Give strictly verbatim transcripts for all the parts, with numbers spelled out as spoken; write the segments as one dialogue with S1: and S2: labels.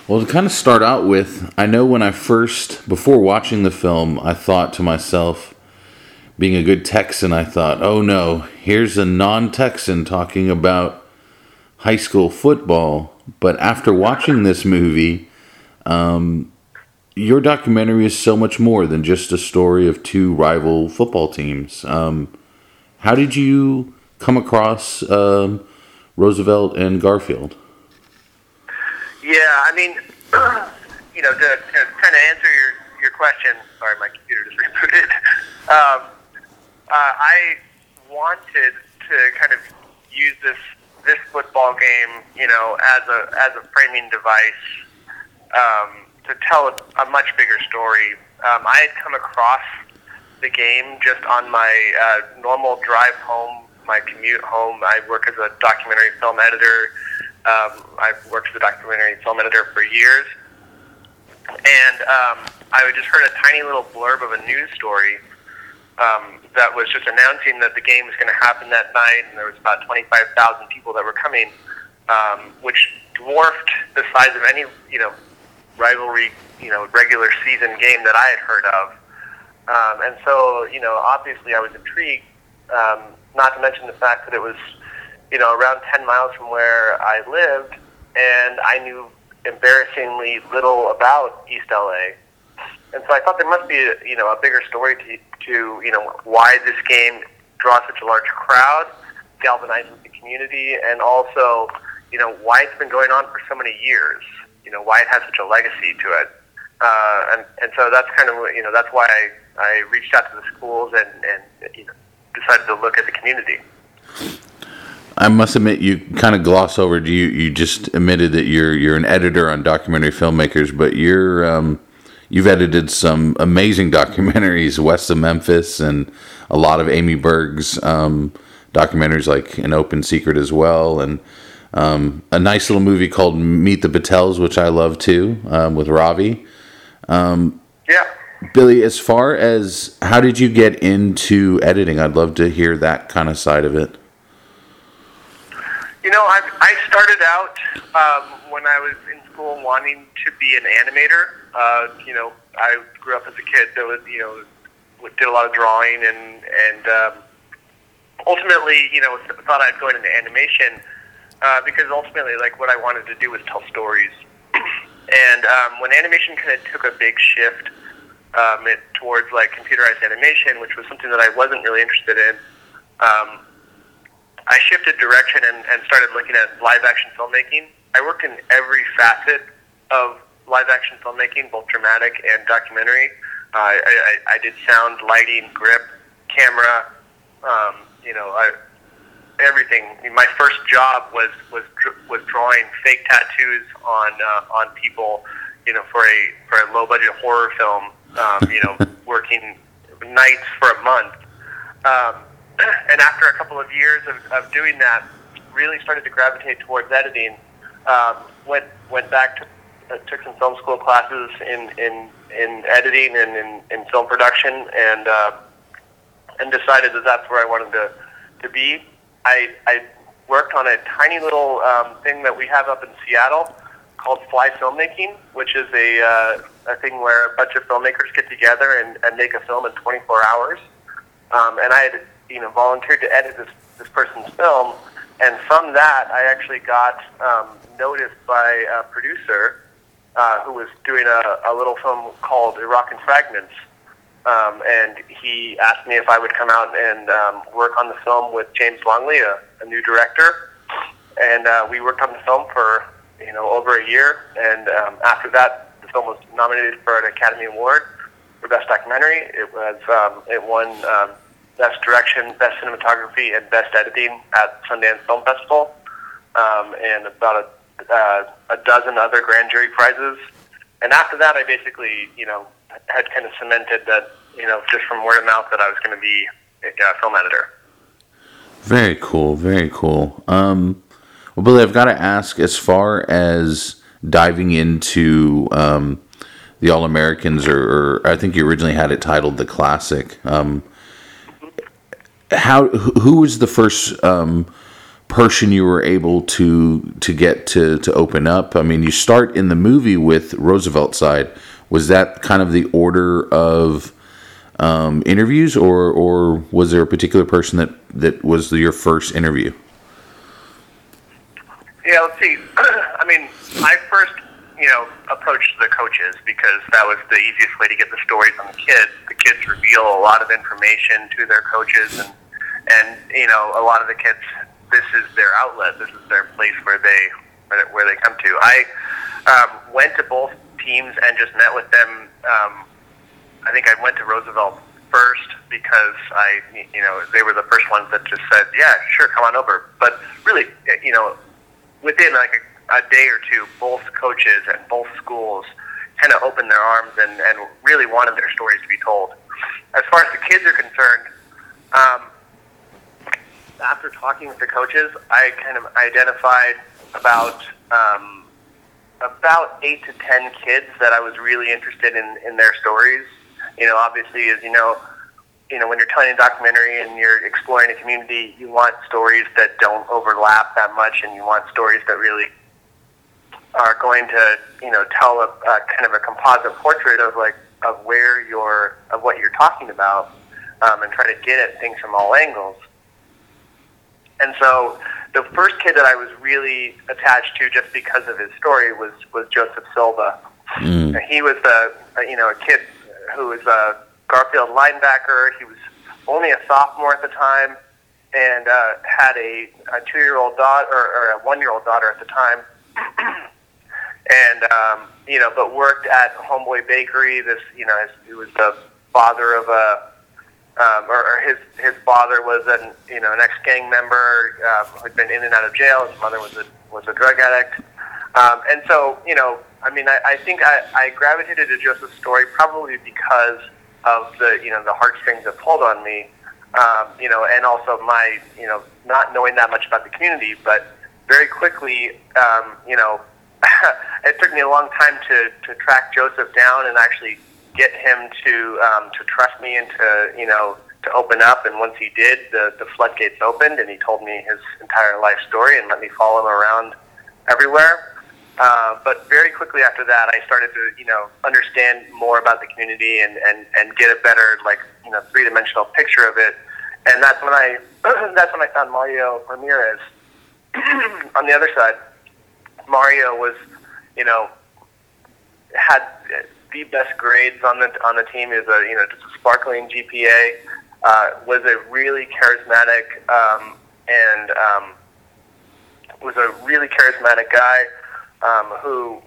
S1: Well, to kind of start out with, I know when I first, before watching the film, I thought to myself, being a good Texan, I thought, oh no, here's a non-Texan talking about high school football. But after watching this movie, um, your documentary is so much more than just a story of two rival football teams. Um, how did you come across um, Roosevelt and Garfield?
S2: Yeah, I mean, you know, to, to kind of answer your, your question, sorry, my computer just rebooted. Um, uh, I wanted to kind of use this this football game, you know, as a as a framing device um, to tell a, a much bigger story. Um, I had come across the game just on my uh, normal drive home, my commute home. I work as a documentary film editor. Um, I've worked as a documentary film editor for years, and um, I just heard a tiny little blurb of a news story um, that was just announcing that the game was going to happen that night, and there was about twenty-five thousand people that were coming, um, which dwarfed the size of any, you know, rivalry, you know, regular season game that I had heard of. Um, and so, you know, obviously I was intrigued, um, not to mention the fact that it was, you know, around ten miles from where I lived, and I knew embarrassingly little about East L A. And so I thought there must be, a, you know, a bigger story to, to, you know, why this game draws such a large crowd, galvanizes the community, and also, you know, why it's been going on for so many years, you know, why it has such a legacy to it. Uh, and, and so that's kind of, you know, that's why I, I reached out to the schools and, and, you know, decided to look at the community.
S1: I must admit, you kind of gloss over. You you just admitted that you're you're an editor on documentary filmmakers, but you're um, you've edited some amazing documentaries, West of Memphis, and a lot of Amy Berg's um, documentaries, like An Open Secret as well, and um, a nice little movie called Meet the Patels, which I love too, um, with Ravi. Um,
S2: yeah,
S1: Billy, as far as how did you get into editing? I'd love to hear that kind of side of it.
S2: You know, I, I started out um, when I was in school wanting to be an animator. Uh, you know, I grew up as a kid that was, you know, did a lot of drawing and and um, ultimately, you know, thought I'd go into animation uh, because ultimately, like, what I wanted to do was tell stories. And um, when animation kind of took a big shift um, it, towards like computerized animation, which was something that I wasn't really interested in. Um, I shifted direction and, and started looking at live-action filmmaking. I worked in every facet of live-action filmmaking, both dramatic and documentary. Uh, I, I, I did sound, lighting, grip, camera, um, you know, I, everything. I mean, my first job was was was drawing fake tattoos on uh, on people, you know, for a for a low-budget horror film. Um, you know, working nights for a month. Um, And after a couple of years of, of doing that, really started to gravitate towards editing. Um, went went back to uh, took some film school classes in in, in editing and in, in film production, and uh, and decided that that's where I wanted to to be. I I worked on a tiny little um, thing that we have up in Seattle called Fly Filmmaking, which is a uh, a thing where a bunch of filmmakers get together and, and make a film in twenty-four hours. Um, and I had you know, volunteered to edit this, this person's film, and from that, I actually got um, noticed by a producer uh, who was doing a, a little film called Iraq Fragments, um, and he asked me if I would come out and um, work on the film with James Longley, a, a new director, and uh, we worked on the film for, you know, over a year, and um, after that, the film was nominated for an Academy Award for Best Documentary. It was, um, it won um, Best Direction, Best Cinematography, and Best Editing at Sundance Film Festival, um, and about a, uh, a dozen other grand jury prizes. And after that, I basically, you know, had kind of cemented that, you know, just from word of mouth that I was going to be a uh, film editor.
S1: Very cool, very cool. Um, well, Billy, I've got to ask, as far as diving into um, the All-Americans, or, or I think you originally had it titled The Classic, um, How who was the first um, person you were able to to get to to open up? I mean, you start in the movie with Roosevelt side. Was that kind of the order of um, interviews, or or was there a particular person that that was your first interview?
S2: Yeah, let's see. I mean, I first, you know, approached the coaches because that was the easiest way to get the stories on the kids. The kids reveal a lot of information to their coaches, and and you know, a lot of the kids, this is their outlet. This is their place where they where they come to. I um, went to both teams and just met with them. Um, I think I went to Roosevelt first because I, you know, they were the first ones that just said, "Yeah, sure, come on over." But really, you know, within like a, a day or two, both coaches and both schools kind of opened their arms and, and really wanted their stories to be told. As far as the kids are concerned, um, after talking with the coaches, I kind of identified about um, about eight to ten kids that I was really interested in, in their stories. You know, obviously, as you know, you know, when you're telling a documentary and you're exploring a community, you want stories that don't overlap that much, and you want stories that really are going to, you know, tell a, a kind of a composite portrait of like of where you're of what you're talking about, um, and try to get at things from all angles. And so, the first kid that I was really attached to, just because of his story, was was Joseph Silva. Mm. And he was a, a you know a kid who was a Garfield linebacker. He was only a sophomore at the time, and uh, had a, a two-year-old daughter, or, or a one-year-old daughter at the time, and um, you know, but worked at Homeboy Bakery. This, you know, his, he was the father of a, um, or, or his his father was an you know an ex-gang member um, who'd been in and out of jail. His mother was a was a drug addict, um, and so you know, I mean, I, I think I, I gravitated to Joseph's story probably because of the, you know, the heartstrings that pulled on me, um, you know, and also my, you know, not knowing that much about the community, but very quickly, um, you know, it took me a long time to, to track Joseph down and actually get him to um, to trust me and to, you know, to open up. And once he did, the, the floodgates opened, and he told me his entire life story and let me follow him around everywhere. Uh, but very quickly after that, I started to, you know, understand more about the community and, and, and get a better, like, you know, three-dimensional picture of it. And that's when I that's when I found Mario Ramirez. On the other side, Mario was, you know, had the best grades on the on the team. He was a, you know, just a sparkling G P A. Uh, was a really charismatic um, and um, was a really charismatic guy. Um, who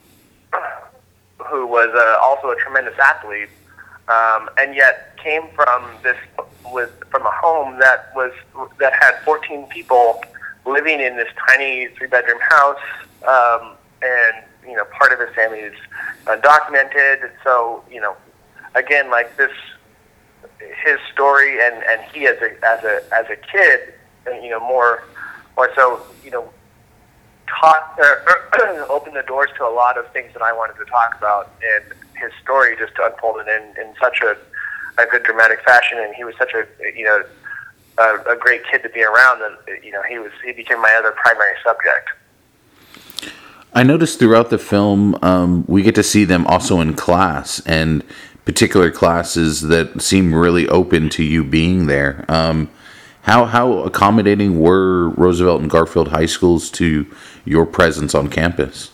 S2: who was uh, also a tremendous athlete, um, and yet came from this with from a home that was that had fourteen people living in this tiny three bedroom house, um, and you know part of his family is undocumented. So you know, again, like this, his story, and, and he as a as a as a kid, you know, more more so, you know. Taught, uh, opened the doors to a lot of things that I wanted to talk about, and his story just unfolded in, in such a, a good dramatic fashion, and he was such a you know a, a great kid to be around that you know he was he became my other primary subject.
S1: I noticed throughout the film um, we get to see them also in class, and particular classes that seem really open to you being there. Um, how how accommodating were Roosevelt and Garfield high schools to your presence on campus?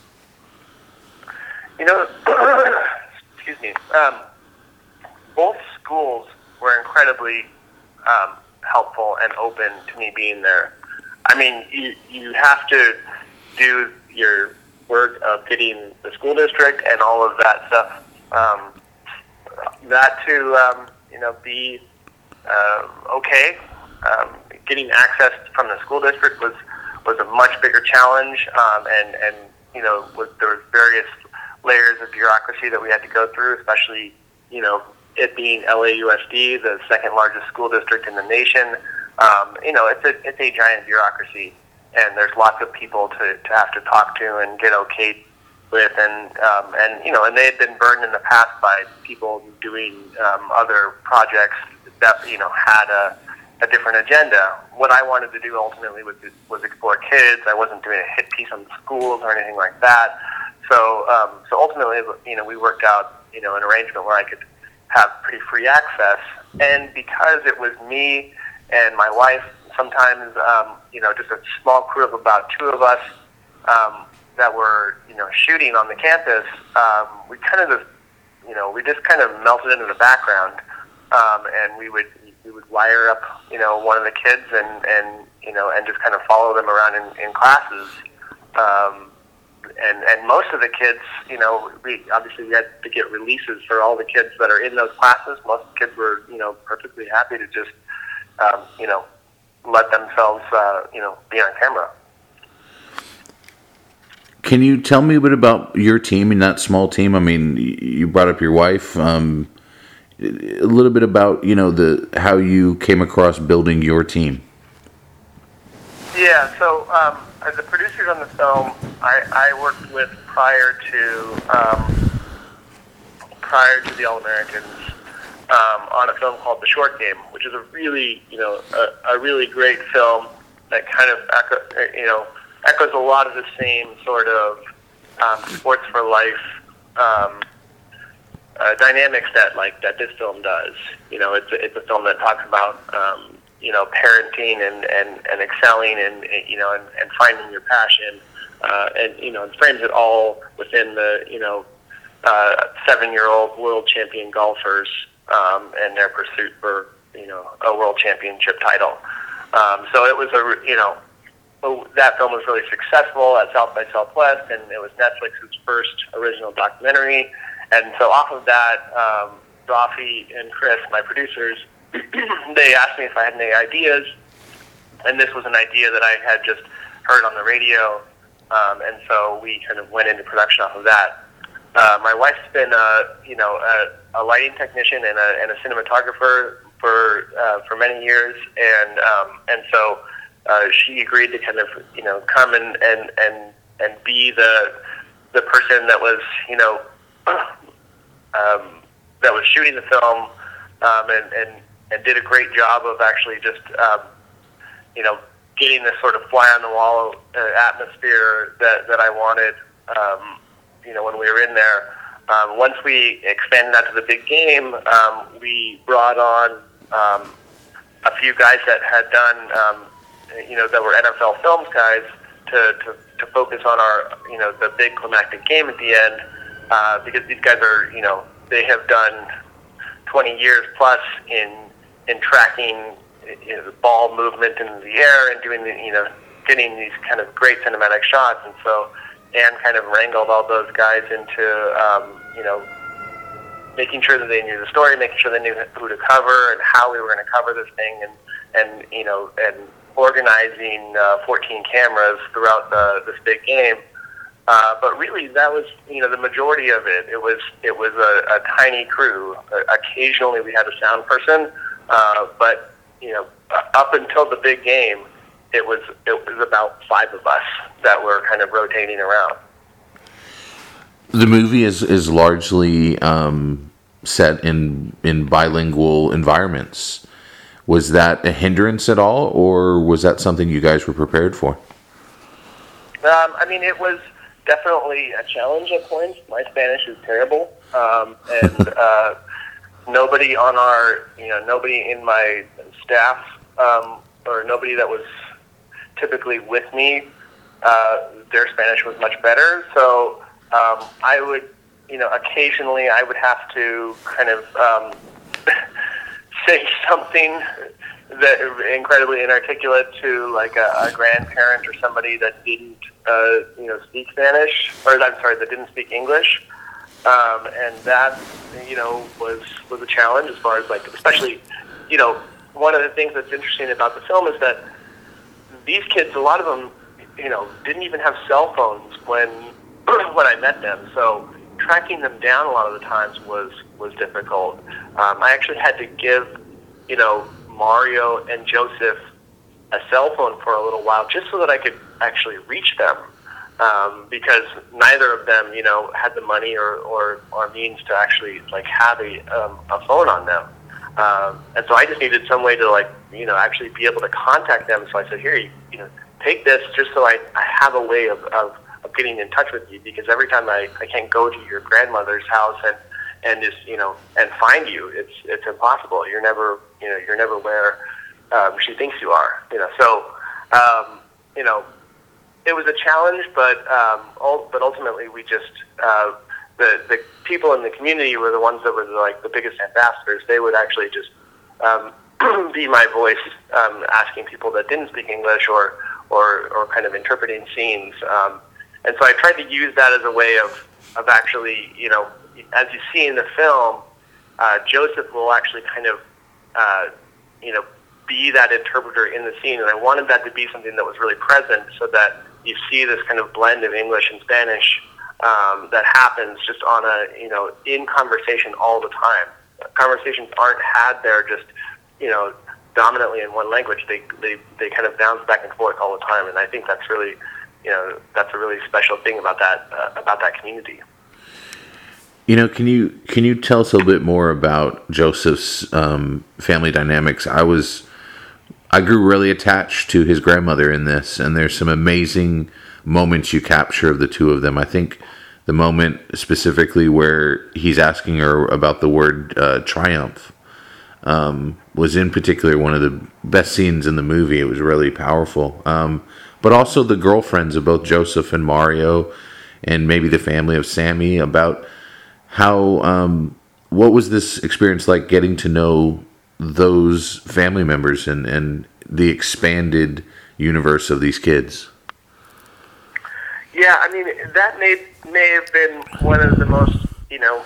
S2: You know, excuse me. Um, both schools were incredibly um, helpful and open to me being there. I mean, you you have to do your work of getting the school district and all of that stuff. Um, that to um, you know be uh, okay. Um, getting access from the school district was. was a much bigger challenge, um, and, and, you know, was, there was various layers of bureaucracy that we had to go through, especially, you know, it being L A U S D, the second largest school district in the nation. Um, you know, it's a, it's a giant bureaucracy, and there's lots of people to, to have to talk to and get okayed with, and, um, and, you know, and they had been burned in the past by people doing um, other projects that, you know, had a, a different agenda. What I wanted to do ultimately was, was explore kids. I wasn't doing a hit piece on the schools or anything like that. So, um, so ultimately, you know, we worked out, you know, an arrangement where I could have pretty free access. And because it was me and my wife, sometimes, um, you know, just a small crew of about two of us um, that were, you know, shooting on the campus, um, we kind of just, you know, we just kind of melted into the background, um, and we would we would wire up, you know, one of the kids and, and you know, and just kind of follow them around in, in classes. Um, and and most of the kids, you know, we obviously we had to get releases for all the kids that are in those classes. Most kids were, you know, perfectly happy to just, um, you know, let themselves, uh, you know, be on camera.
S1: Can you tell me a bit about your team and that small team? I mean, you brought up your wife. Um, a little bit about, you know, the how you came across building your team.
S2: Yeah, so um, as the producers on the film, I, I worked with prior to um, prior to the All Americans um, on a film called The Short Game, which is a really, you know, a, a really great film that kind of echo, you know, echoes a lot of the same sort of um, sports for life um, uh, dynamics that like that this film does. You know, it's a, it's a film that talks about um, you know, parenting and, and, and excelling and, you know, and, and finding your passion, uh, and, you know, it frames it all within the, you know, uh, seven-year-old world champion golfers um, and their pursuit for, you know, a world championship title. Um, so it was a, you know, that film was really successful at South by Southwest, and it was Netflix's first original documentary. And so off of that, um, Rafi and Chris, my producers, they asked me if I had any ideas, and this was an idea that I had just heard on the radio, um, and so we kind of went into production off of that. Uh, my wife's been, uh, you know, a, a lighting technician and a, and a cinematographer for uh, for many years, and um, and so uh, she agreed to kind of, you know, come and, and, and, and be the the person that was, you know, um, that was shooting the film, um, and, and and did a great job of actually just, um, you know, getting this sort of fly-on-the-wall uh, atmosphere that, that I wanted, um, you know, when we were in there. Um, once we expanded out to the big game, um, we brought on um, a few guys that had done, um, you know, that were N F L Films guys to, to, to focus on our, you know, the big climactic game at the end, uh, because these guys are, you know, they have done twenty years plus in in tracking, you know, the ball movement in the air and doing the, you know, getting these kind of great cinematic shots. And so Anne kind of wrangled all those guys into, um, you know, making sure that they knew the story, making sure they knew who to cover and how we were going to cover this thing, and, and you know, and organizing uh, fourteen cameras throughout the, this big game. Uh, but really, that was, you know, the majority of it. It was it was a, a tiny crew. Uh, occasionally, we had a sound person. Uh, but, you know, up until the big game, it was it was about five of us that were kind of rotating around.
S1: The movie is is largely um, set in in bilingual environments. Was that a hindrance at all, or was that something you guys were prepared for?
S2: Um, I mean, it was definitely a challenge at points. My Spanish is terrible, um, and uh, nobody on our, you know, nobody in my staff, um, or nobody that was typically with me, uh, their Spanish was much better. So um, I would, you know, occasionally I would have to kind of um, say something that incredibly inarticulate to like a, a grandparent or somebody that didn't, uh, you know, speak Spanish, or I'm sorry, that didn't speak English. Um, and that, you know, was was a challenge as far as, like, especially, you know, one of the things that's interesting about the film is that these kids, a lot of them, you know, didn't even have cell phones when when I met them. So tracking them down a lot of the times was was difficult. Um, I actually had to give, you know, Mario and Joseph a cell phone for a little while just so that I could actually reach them. Um, because neither of them, you know, had the money or, or, or means to actually, like, have a, um, a phone on them. Um, and so I just needed some way to, like, you know, actually be able to contact them. So I said, here, you, you know, take this just so I, I have a way of, of, of getting in touch with you, because every time I, I can't go to your grandmother's house and, and just, you know, and find you, it's, it's impossible. You're never, you know, you're never where um, she thinks you are, you know. So, um, you know, it was a challenge, but, um, ul- but ultimately we just, uh, the, the people in the community were the ones that were the, like the biggest ambassadors. They would actually just, um, be my voice, um, asking people that didn't speak English or, or, or kind of interpreting scenes. Um, and so I tried to use that as a way of, of actually, you know, as you see in the film, uh, Joseph will actually kind of, uh, you know, be that interpreter in the scene. And I wanted that to be something that was really present, so that you see this kind of blend of English and Spanish, um, that happens just on a, you know, in conversation all the time. Conversations aren't had there just, you know, dominantly in one language. They, they, they kind of bounce back and forth all the time. And I think that's really, you know, that's a really special thing about that, uh, about that community.
S1: You know, can you can you tell us a little bit more about Joseph's um, family dynamics? I was, I grew really attached to his grandmother in this, and there's some amazing moments you capture of the two of them. I think the moment specifically where he's asking her about the word uh, triumph um, was in particular one of the best scenes in the movie. It was really powerful. Um, but also the girlfriends of both Joseph and Mario, and maybe the family of Sammy, about how, um, what was this experience like, getting to know those family members and, and the expanded universe of these kids?
S2: Yeah, I mean, that may, may have been one of the most, you know,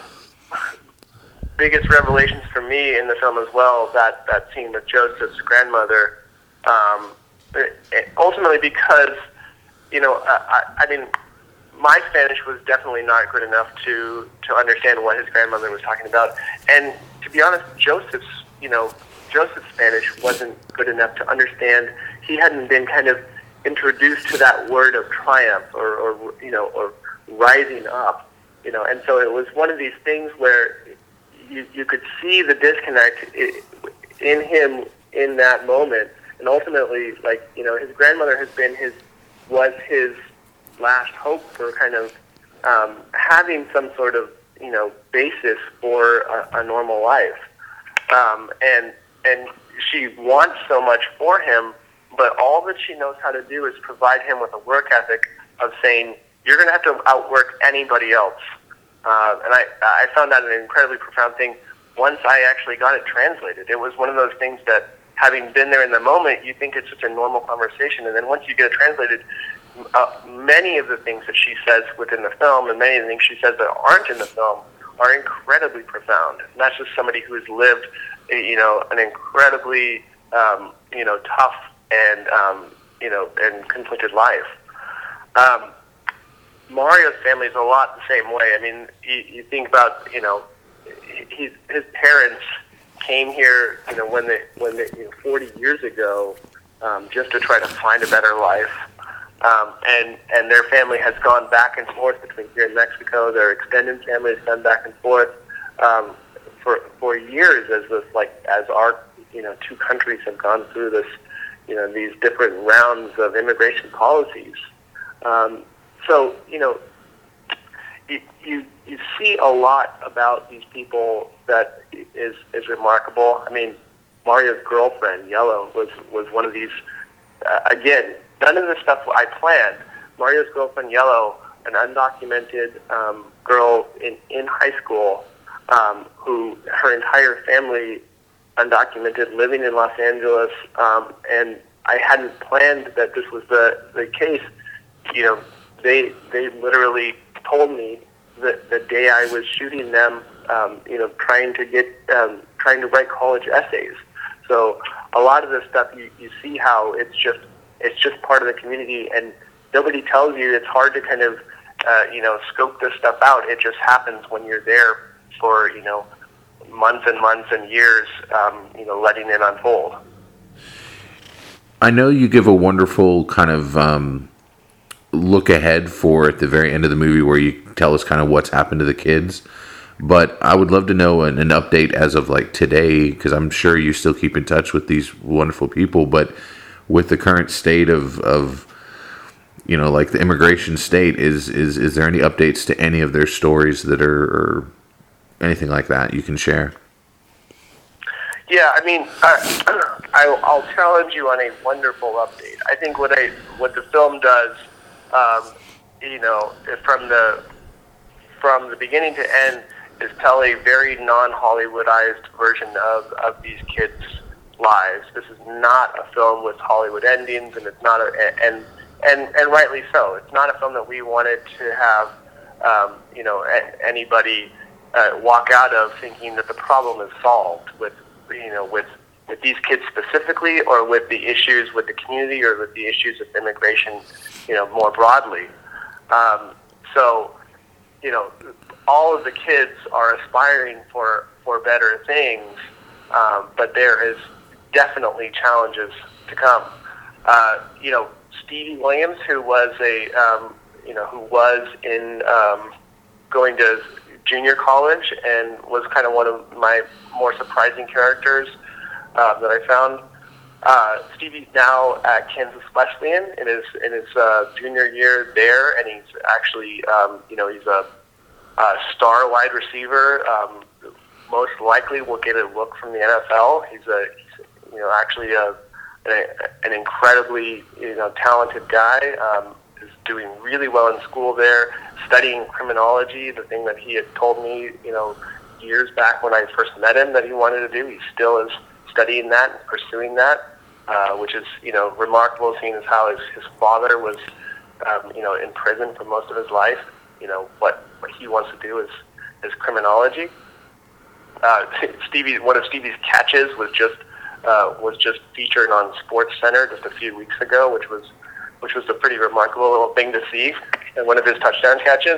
S2: biggest revelations for me in the film as well, that, that scene with Joseph's grandmother. Um, it, it, ultimately because, you know, I, I mean, my Spanish was definitely not good enough to, to understand what his grandmother was talking about. And to be honest, Joseph's, you know, Joseph's Spanish wasn't good enough to understand. He hadn't been kind of introduced to that word of triumph or, or you know, or rising up, you know. And so it was one of these things where you, you could see the disconnect in him in that moment. And ultimately, like, you know, his grandmother has been his, was his last hope for kind of um, having some sort of, you know, basis for a, a normal life. Um, and and she wants so much for him, but all that she knows how to do is provide him with a work ethic of saying, you're going to have to outwork anybody else. Uh, and I, I found that an incredibly profound thing once I actually got it translated. It was one of those things that, having been there in the moment, you think it's just a normal conversation, and then once you get it translated, uh, many of the things that she says within the film, and many of the things she says that aren't in the film, are incredibly profound. And that's just somebody who has lived, you know, an incredibly, um, you know, tough and, um, you know, and conflicted life. Um, Mario's family is a lot the same way. I mean, you, you think about, you know, he, his parents came here, you know, when they, when they, you know, forty years ago, um, just to try to find a better life. Um, and, and their family has gone back and forth between here and Mexico. Their extended family has gone back and forth, um, for, for years as this, like, as our, you know, two countries have gone through this, you know, these different rounds of immigration policies. Um, so, you know, you, you, you see a lot about these people that is, is remarkable. I mean, Mario's girlfriend, Yellow, was, was one of these, uh, again, none of the stuff I planned. Mario's girlfriend, Yellow, an undocumented um, girl in, in high school, um, who her entire family, undocumented, living in Los Angeles, um, and I hadn't planned that this was the, the case. You know, they they literally told me that the day I was shooting them, um, you know, trying to get, um, trying to write college essays. So a lot of this stuff, you, you see how it's just, it's just part of the community, and nobody tells you. It's hard to kind of, uh, you know, scope this stuff out. It just happens when you're there for, you know, months and months and years, um, you know, letting it unfold.
S1: I know you give a wonderful kind of um, look ahead for at the very end of the movie, where you tell us kind of what's happened to the kids. But I would love to know an, an update as of like today, because I'm sure you still keep in touch with these wonderful people. But with the current state of, of you know, like the immigration state, is is is there any updates to any of their stories that are, or anything like that you can share?
S2: Yeah, I mean, I, I, I'll challenge you on a wonderful update. I think what I what the film does, um, you know, from the from the beginning to end, is tell a very non-Hollywoodized version of, of these kids' lives. This is not a film with Hollywood endings, and it's not a and and and rightly so. It's not a film that we wanted to have, um, you know, a, anybody uh, walk out of thinking that the problem is solved with, you know, with with these kids specifically, or with the issues with the community, or with the issues of immigration, you know, more broadly. Um, so, you know, all of the kids are aspiring for, for better things, um, but there is definitely challenges to come. Uh, you know, Stevie Williams, who was a, um, you know, who was in um, going to junior college and was kind of one of my more surprising characters uh, that I found. Uh, Stevie's now at Kansas Wesleyan in his in his uh, junior year there, and he's actually, um, you know, he's a, a star wide receiver. Um, most likely will get a look from the N F L. He's a, he's, you know, actually a, an, an incredibly, you know, talented guy. Um, is doing really well in school there, studying criminology, the thing that he had told me, you know, years back when I first met him that he wanted to do. He still is studying that and pursuing that, uh, which is, you know, remarkable, seeing as how his, his father was, um, you know, in prison for most of his life. You know, what, what he wants to do is, is criminology. Uh, Stevie, one of Stevie's catches was just uh, was just featured on Sports Center just a few weeks ago, which was which was a pretty remarkable little thing to see, and one of his touchdown catches.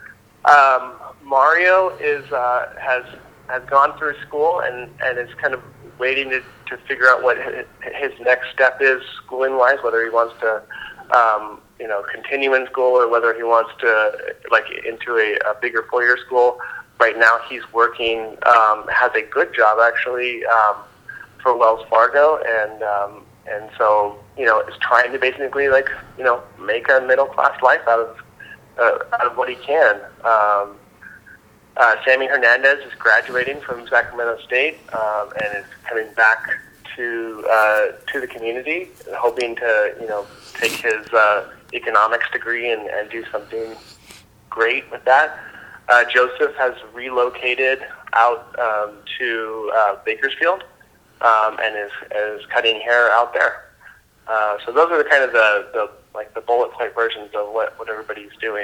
S2: Um, Mario is uh, has has gone through school and, and is kind of waiting to, to figure out what his next step is schooling-wise, whether he wants to um, you know continue in school or whether he wants to like into a, a bigger four-year school. Right now, he's working, um, has a good job actually um, for Wells Fargo, and um, and so you know is trying to basically like you know make a middle class life out of uh, out of what he can. Um, uh, Sammy Hernandez is graduating from Sacramento State um, and is coming back to uh, to the community, hoping to you know take his uh, economics degree and, and do something great with that. Uh, Joseph has relocated out um, to uh, Bakersfield um, and is, is cutting hair out there. Uh, so those are the kind of the, the like the bullet point versions of what, what everybody's doing.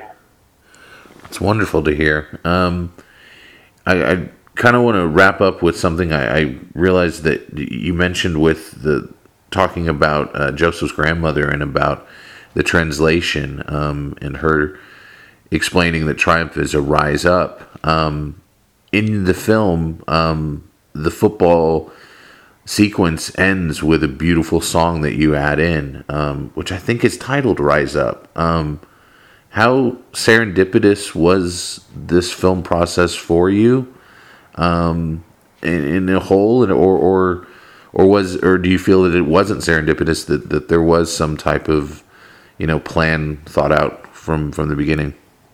S1: It's wonderful to hear. Um, I, I kind of want to wrap up with something. I, I realized that you mentioned with the talking about uh, Joseph's grandmother and about the translation um, and her explaining that triumph is a rise up. Um, in the film, um, the football sequence ends with a beautiful song that you add in, um, which I think is titled Rise Up. Um, how serendipitous was this film process for you um, in, in a whole, or, or or was or do you feel that it wasn't serendipitous, that, that there was some type of you know plan thought out from, from the beginning?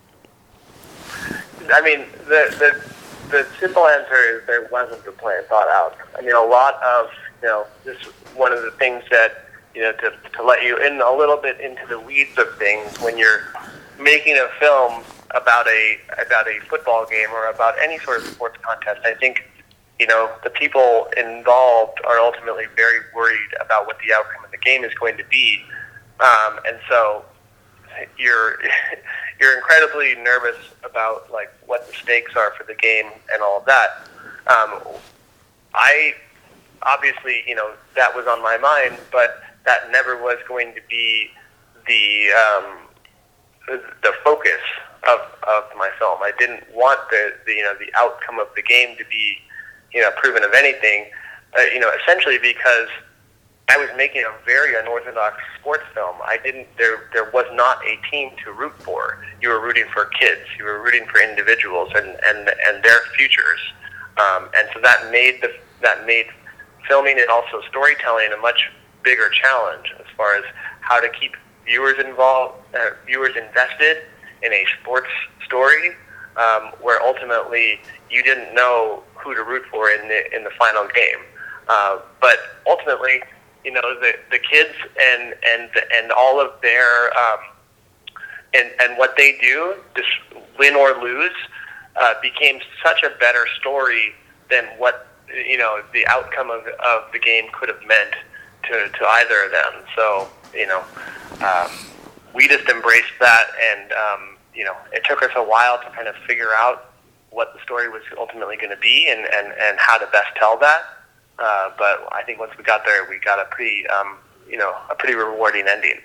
S2: I mean, the, the the simple answer is there wasn't a plan thought out. I mean, a lot of, you know, this is one of the things that, you know, to, to let you in a little bit into the weeds of things when you're making a film about a about a football game or about any sort of sports contest. I think, you know, the people involved are ultimately very worried about what the outcome of the game is going to be. Um, and so you're you're incredibly nervous about like what the stakes are for the game and all of that. Um, I obviously, you know, that was on my mind, but that never was going to be the um, the focus of, of my film. I didn't want the, the you know the outcome of the game to be you know proven of anything. Uh, you know, essentially because I was making a very unorthodox sports film. I didn't. There, there was not a team to root for. You were rooting for kids. You were rooting for individuals and and, and their futures. Um, and so that made the that made filming and also storytelling a much bigger challenge as far as how to keep viewers involved, uh, viewers invested in a sports story, um, where ultimately you didn't know who to root for in the in the final game. Uh, but ultimately, you know, the the kids and and and all of their um, and and what they do, just win or lose, uh, became such a better story than what, you know, the outcome of of the game could have meant to to either of them. So, you know, um, we just embraced that, and um, you know, it took us a while to kind of figure out what the story was ultimately going to be and, and, and how to best tell that. Uh, but I think once we got there, we got a pretty, um, you know, a pretty rewarding ending.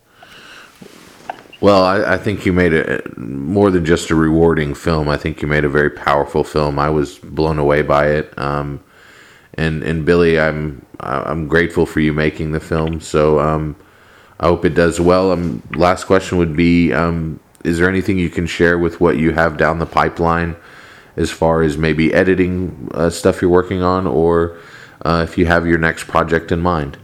S1: Well, I, I think you made it more than just a rewarding film. I think you made a very powerful film. I was blown away by it. Um, and and Billy, I'm I'm grateful for you making the film. So um, I hope it does well. Um, last question would be: um, is there anything you can share with what you have down the pipeline, as far as maybe editing uh, stuff you're working on, or uh, if you have your next project in mind?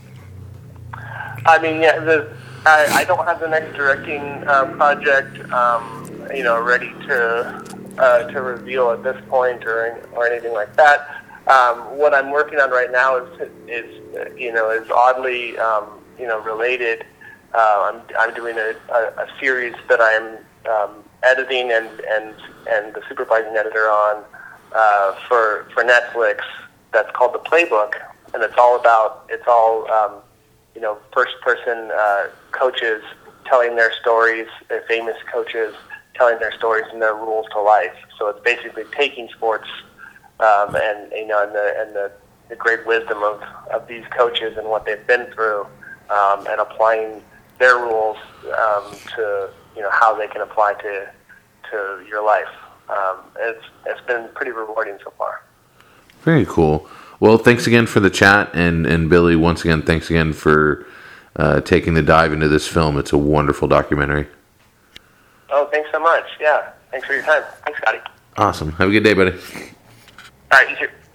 S2: I mean, yeah, the, I, I don't have the next directing uh, project, um, you know, ready to uh, to reveal at this point or or anything like that. Um, what I'm working on right now is is you know is oddly um, you know related. Uh, I'm I'm doing a, a, a series that I'm um, editing and and and the supervising editor on uh, for for Netflix. That's called The Playbook, and it's all about it's all um, you know first person uh, coaches telling their stories, their famous coaches telling their stories and their rules to life. So it's basically taking sports um, and you know and the and the, the great wisdom of, of these coaches and what they've been through, um, and applying their rules um, to you know how they can apply to to your life. Um, it's it's been pretty rewarding so far.
S1: Very cool. Well, thanks again for the chat, and, and Billy, once again, thanks again for uh, taking the dive into this film. It's a wonderful documentary.
S2: Oh, thanks so much. Yeah, thanks for your time. Thanks, Scotty.
S1: Awesome. Have a good day, buddy.
S2: All right, you too.